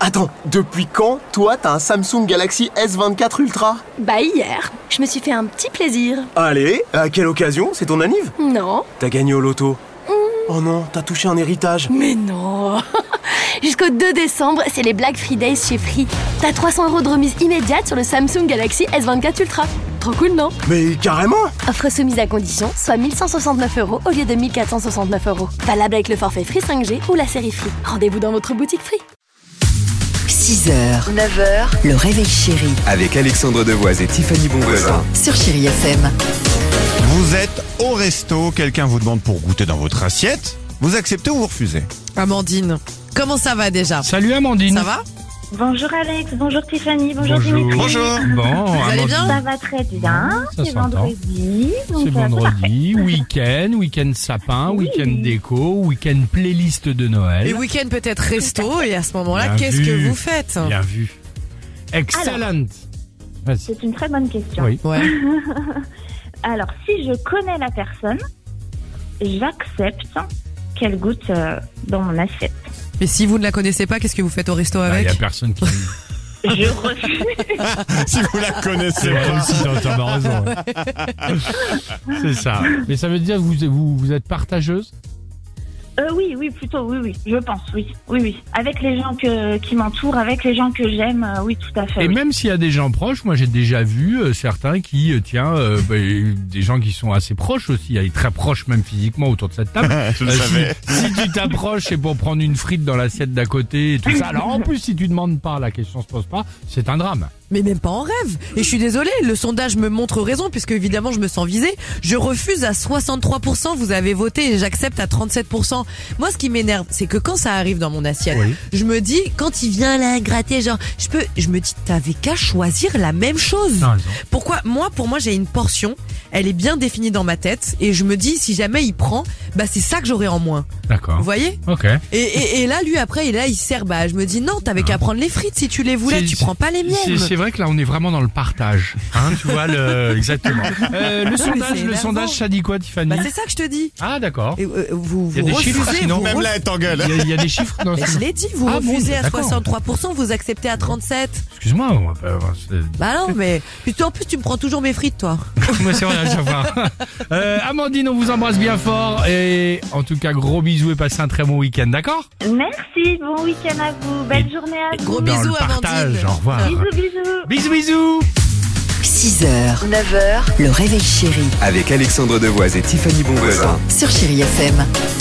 Attends, depuis quand, toi, t'as un Samsung Galaxy S24 Ultra? Bah hier, je me suis fait un petit plaisir. Allez, à quelle occasion? C'est ton anniv? Non. T'as gagné au loto? Oh non, t'as touché un héritage. Mais non. Jusqu'au 2 décembre, c'est les Black Fridays chez Free. T'as 300 € de remise immédiate sur le Samsung Galaxy S24 Ultra. Trop cool, non? Mais carrément! Offre soumise à condition, soit 1169 € au lieu de 1469 €. Valable avec le forfait Free 5G ou la série Free. Rendez-vous dans votre boutique Free. 6h, 9h, le réveil chéri Avec Alexandre Devoise et Tiffany Bonvoisin. sur Chéri FM. Vous êtes au resto, quelqu'un vous demande pour goûter dans votre assiette. Vous acceptez ou vous refusez? Amandine, comment ça va déjà? Salut Amandine. Ça va? Bonjour Alex, bonjour Tiffany, bonjour Dimitri. Bonjour. Bon, Vous allez bien? Ça va très bien, Ça c'est s'entend. vendredi. donc, C'est parfait. vendredi, week-end sapin, Oui. week-end déco, week-end playlist de Noël. Et week-end peut-être resto, et à ce moment-là, Bien qu'est-ce vu. que vous faites? Bien vu. Excellent. Vas-y. C'est une très bonne question. Oui. Ouais. Alors, si je connais la personne, j'accepte qu'elle goûte dans mon assiette. Mais si vous ne la connaissez pas, qu'est-ce que vous faites au resto Il avec? n'y a personne qui... Je refuse. Si vous la connaissez C'est vrai pas. aussi, t'as raison. Ouais. C'est ça. Mais ça veut dire que vous êtes partageuse? Oui, plutôt, oui, je pense, oui. Avec les gens qui m'entourent, avec les gens que j'aime, oui, tout à fait. Et oui. même s'il y a des gens proches, moi j'ai déjà vu certains qui, des gens qui sont assez proches aussi, très proches même physiquement autour de cette table. Je le savais. Si tu t'approches, c'est pour prendre une frite dans l'assiette d'à côté et tout ça. Alors en plus, si tu demandes pas, la question se pose pas, c'est un drame. Mais même pas en rêve. Et je suis désolée, le sondage me montre raison, puisque évidemment je me sens visée. Je refuse à 63%, vous avez voté, et j'accepte à 37%. Moi, ce qui m'énerve, c'est que quand ça arrive dans mon assiette, Oui. je me dis, quand il vient là gratter, genre, je me dis, t'avais qu'à choisir la même chose. T'as raison. Pourquoi? Pour moi, j'ai une portion, elle est bien définie dans ma tête, et je me dis, si jamais il prend, bah c'est ça que j'aurai en moins. D'accord. Vous voyez? Ok. Et là, lui, après, il sert, bah, je me dis, non, t'avais qu'à prendre les frites si tu les voulais, tu prends pas les miennes. C'est vrai que là, on est vraiment dans le partage. Hein, tu vois, exactement. Le c'est énervant. sondage, ça dit quoi, Tiffany? Bah, c'est ça que je te dis. Ah, d'accord. Et, vous Il y a des chiffres, refusez, sinon, vous Même là, elle t'engueule. Il y a des chiffres dans Mais ce... je l'ai dit, vous Ah bon, refusez à d'accord. 63%, vous acceptez à 37%. Excuse-moi, on va pas... Bah non, mais plutôt en plus tu me prends toujours mes frites, toi. Moi, c'est vrai à chaque fois. Amandine, on vous embrasse bien fort et en tout cas, gros bisous et passez un très bon week-end, d'accord? Merci, bon week-end à vous, belle journée à vous. Gros Dans bisous, le partage, Amandine. au revoir. Bisous. Bisous. 6h, 9h, le réveil chéri Avec Alexandre Devoise et Tiffany Bonvoisin. sur Chéri FM.